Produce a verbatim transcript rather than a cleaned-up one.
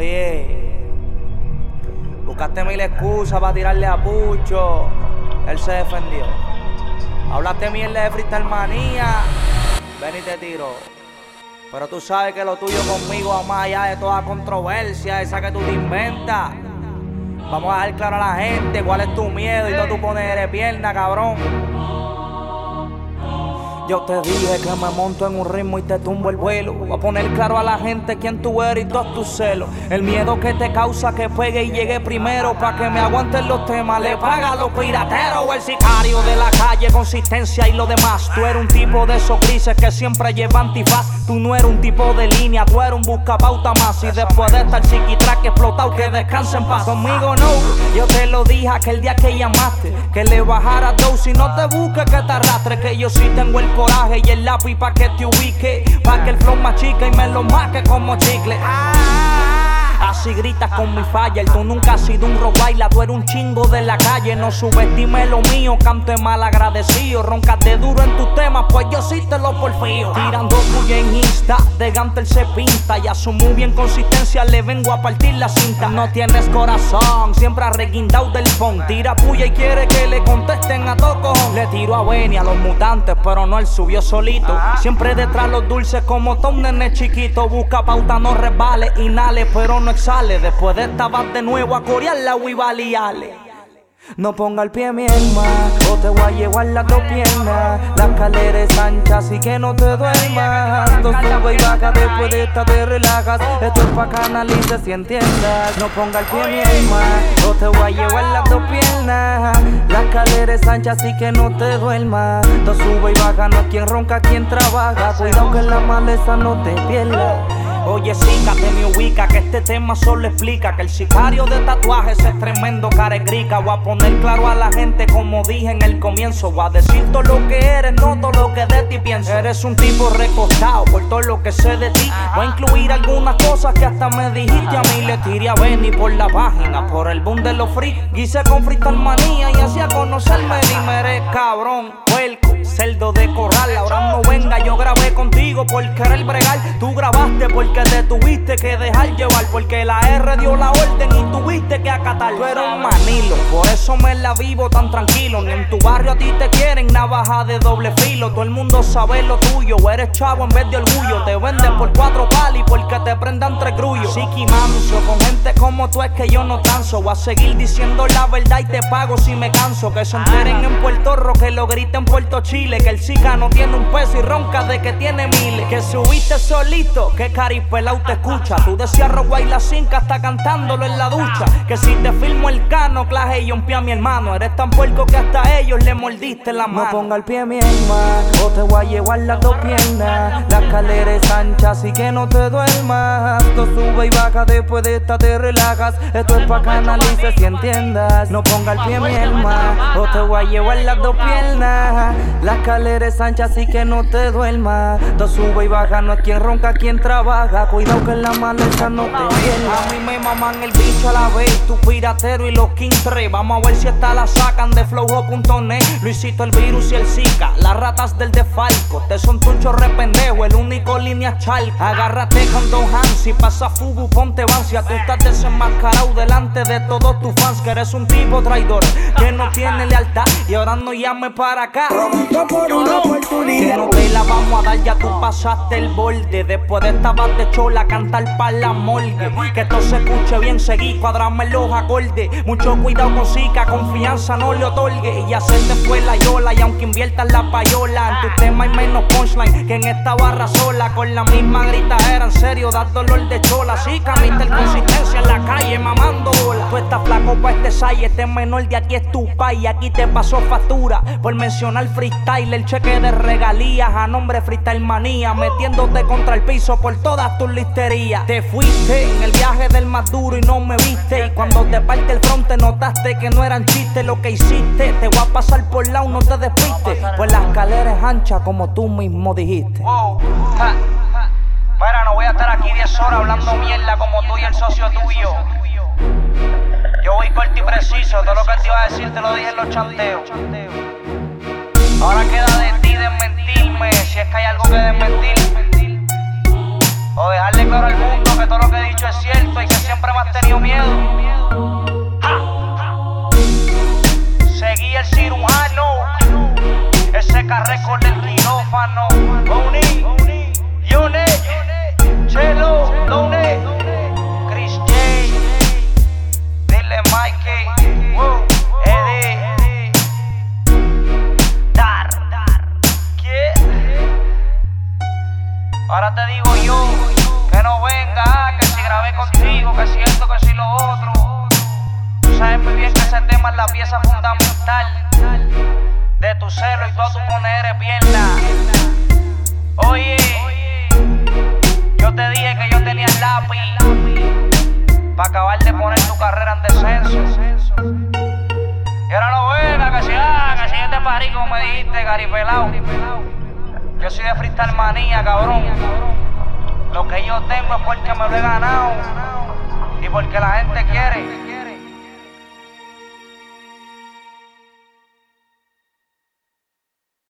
Oye, buscaste mil excusas para tirarle a Pucho. Él se defendió. Hablaste mierda de freestyle manía. Ven y te tiro. Pero tú sabes que lo tuyo conmigo va más allá de toda controversia esa que tú te inventas. Vamos a dejar claro a la gente cuál es tu miedo y todo tú pones de pierna, cabrón. Yo te dije que me monto en un ritmo y te tumbo el vuelo. Voy a poner claro a la gente quién tú eres y todos tus celos. El miedo que te causa que pegue y llegue primero. Pa' que me aguanten los temas, le paga a los pirateros. O el sicario de la calle, consistencia y lo demás. Tú eres un tipo de esos grises que siempre lleva antifaz. Tú no eres un tipo de línea, tú eres un buscapauta más. Y después de estar psiquitrack explotado, que descanse en paz. Conmigo no, yo te lo dije aquel día que llamaste, que le bajara dos y no te busques que te arrastre. Que yo sí tengo el coraje y el lápiz pa' que te ubique, pa' que el flow machique y me lo marque como chicle. Así gritas con mi falla, tú nunca has sido un robaila, tú eres un chingo de la calle. No subestime lo mío, canto mal agradecido. Roncate duro en tus temas, pues yo sí te lo porfío. Tirando puya en Insta, de Gantel se pinta y a su muy bien consistencia le vengo a partir la cinta. No tienes corazón, siempre arreguindado del phone. Tira puya y quiere que le contesten a toco. Le tiro a Benny, a los mutantes, pero no él subió solito. Siempre detrás los dulces como todo un nene chiquito. Busca pauta, no resbale, inhale, pero no exhale. Después de esta vas de nuevo a corear la Wibaliale. No ponga el pie mi herma, o te voy a llevar las dos piernas. La escalera es ancha, así que no te duermas. Dos sube y baja, después de esta te relajas. Esto es pa' canalizar si entiendas. No ponga el pie mi herma, o te voy a llevar las dos piernas. La escalera es ancha, así que no te duermas. Dos sube y baja, no es quien ronca, quien trabaja. Cuidado que en la maleza no te pierdas. Oye, Zika, te me ubica, que este tema solo explica que el sicario de tatuajes es tremendo caregrica. Voy a poner claro a la gente como dije en el comienzo. Voy a decir todo lo que eres, no todo lo que de ti pienso. Eres un tipo recostado por todo lo que sé de ti. Voy a incluir algunas cosas que hasta me dijiste a mí. Le tiré a Benny por la página, por el boom de los free. Guise con freestyle manía y así a conocerme. Dime, eres cabrón, puerco, cerdo de corral. Ahora no venga, yo grabé contigo por querer bregar. Tú grabaste porque te tuviste que dejar llevar, porque la R dio la orden y tuviste que acatar. Tú eres un manilo, por eso me la vivo tan tranquilo. Ni en tu barrio a ti te quieren navaja de doble filo. Todo el mundo sabe lo tuyo, eres chavo en vez de orgullo. Te venden por cuatro palis porque te prendan tres grullos. Siki manso, con gente como tú es que yo no canso. Voy a seguir diciendo la verdad y te pago si me canso. Que se enteren en Puerto Rico, que lo griten en Puerto Chile. Que el Zika no tiene un peso y ronca de que tiene miles. Que subiste solito, que cari pelao te escucha. Tú decías roba y la cinca está cantándolo en la ducha. Que si te filmo el cano, claje y un pie a mi hermano. Eres tan puerco que hasta a ellos le mordiste la mano. No ponga el pie mi hermano, o te voy a llevar las dos piernas. La escalera es ancha, así que no te duermas. Esto sube y baja, después de esta te relajas. Esto es pa' canalizar si entiendas. No ponga el pie mi hermano, o te voy a llevar las dos piernas. La escalera es ancha, así que no te duermas. Esto sube y baja, no es quien ronca, quien trabaja. Cuidado que en la maleza no te pierdas. A mí me maman el bicho a la vez, tu piratero y los King tres. Vamos a ver si esta la sacan de flowho punto net. Luisito el virus y el Zika, las ratas del defalco. Te son tunchos re pendejo, el único línea charco. Agárrate con dos hands, si pasa fubu ponte vancia. Tú estás desenmascarado delante de todos tus fans. Que eres un tipo traidor, que no tiene lealtad. Y ahora no llame para acá, por una oportunidad. que no te la vamos a dar, ya tú pasaste el borde. Después de esta bate chola, cantar pa' la morgue. Que todo se escuche bien, seguí, cuadrarme los acordes. Mucho cuidado con Zika, confianza no le otorgue. Y hacerte fue la yola, y aunque inviertas la payola, en tu tema hay menos punchline que en esta barra sola. Con la misma gritadera, en serio, da dolor de chola. Zika, mister consistencia en la calle, mamando bola. Tú estás flaco pa' este sai, este menor de aquí es tu pai. Aquí te pasó factura por mencionar freestyle. El cheque de regalías a nombre freestyle manía, metiéndote contra el piso por todas tus listerías. Te fuiste en el viaje del más duro y no me viste. Y cuando te parte el fronte notaste que no eran chistes lo que hiciste. Te voy a pasar por lado, no te despiste, pues la escalera es ancha como tú mismo dijiste. Wow, ja. Mira, no voy a estar aquí diez horas hablando mierda como tú y el socio tuyo. Yo voy corto y preciso, todo lo que te iba a decir te lo dije en los chanteos. Ahora queda de ti desmentirme, si es que hay algo que desmentir. O dejarle claro al mundo que todo lo que he dicho es cierto y que siempre siempre me has tenido miedo. ¡Ja! Seguí el cirujano, ese carreco del quirófano. Boni, Yone, Chelo, Done, Chris J, dile Mikey, wow, Eddie, Dar, ¿qué? Ahora te digo yo que no venga, que si grabé contigo, que si esto, que si lo otro. Tú sabes muy bien que ese tema es la pieza fundamental de tu celo y todo tu poner pierna. Oye, yo te dije que yo tenía el lápiz para acabar de poner tu carrera en descenso. Y ahora no venga, que si ah, que si este parí como me dijiste, caripelao. Yo soy de freestyle manía, cabrón. Lo que yo tengo es porque me lo he ganado y porque la gente quiere.